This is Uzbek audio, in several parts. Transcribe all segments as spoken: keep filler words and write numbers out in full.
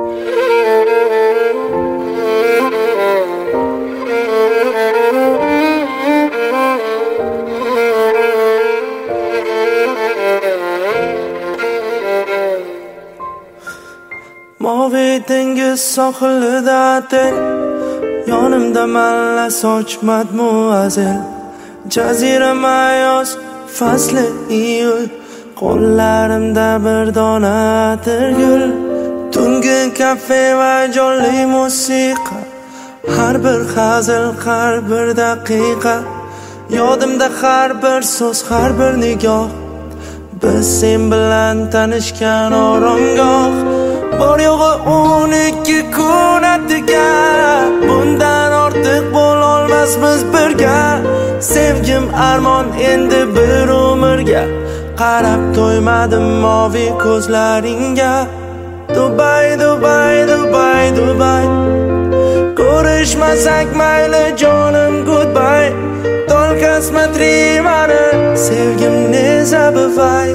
Mavi dengiz sohilida teng, yonimda malla sochmat muazzil. Jazirama yoz fasli iyul, qo'llarimda bir dona gul. Tungi kafe va jonli musiqa, har bir hazil, har bir daqiqa. Yodimda har bir so'z, har bir nigoh, biz sen bilan tanishgan oromgoh. Bor yo'g'i o'n ikki kun atiga, bundan ortiq bo'lolmasmiz birga. Sevgim armon endi bir umrga, qarab to'ymadim movi ko'zlaringga. Dubai, Dubai, Dubai, Dubai, ko'rishmasak mayli jonim goodbye. Только смотри mani, sevgim ne zabывай.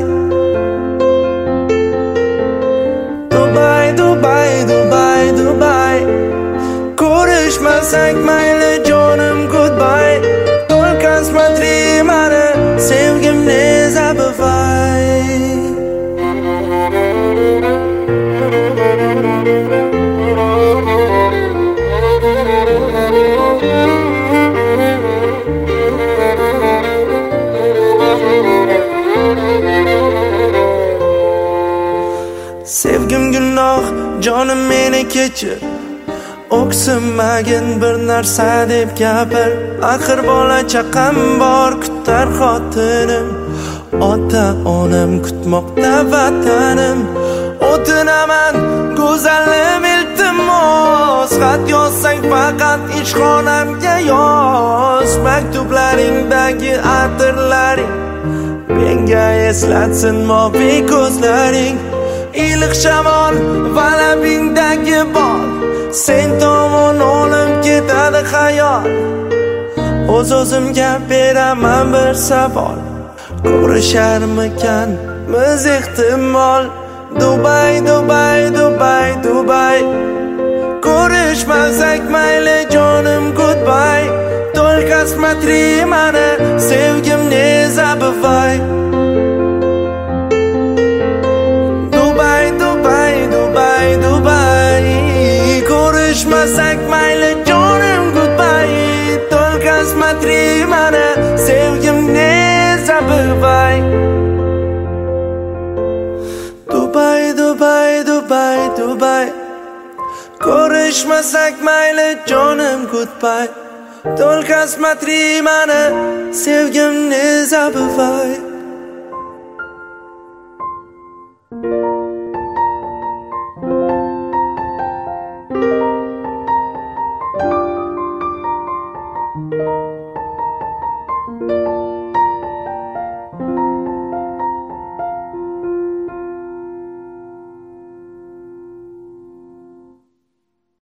Dubai, Dubai, Dubai, Dubai, ko'rishmasak mayli jonim goodbye. Только смотри mani, sevgim ne zabывай. Sevgim gunoh, jonim meni kechir. O'ksinmagin bir narsa deb gapir. Axir bola chaqam bor, kutar xotinim. Ota onam kutmoqda vatanim. O'tinaman go'zalim iltimos, xat yozsang faqat ishxonamga yoz. Maktublaringdagi atirlaring menga eslatsin movi ko'zlaring. Iliq shamol va labingdagi bol, sen tomon olib ketadi xayol. O'z-o'zimga beraman bir savol, ko'risharmikan biz ehtimol. Dubai, Dubai, Dubai, Dubai, ko'rishmasak mayli jonim goodbye. Только смотри mani, sevgim ne zabывай. Dubai, Dubai, Dubai, Dubai, ko'rishmasak mayli jonim goodbye. Только смотри mani, sevgim ne zabывай. Dubai, Dubai, Dubai, Dubai, ko'rishmasak mayli jonim goodbye. Только смотри mani, sevgim ne zabывай. Thank you.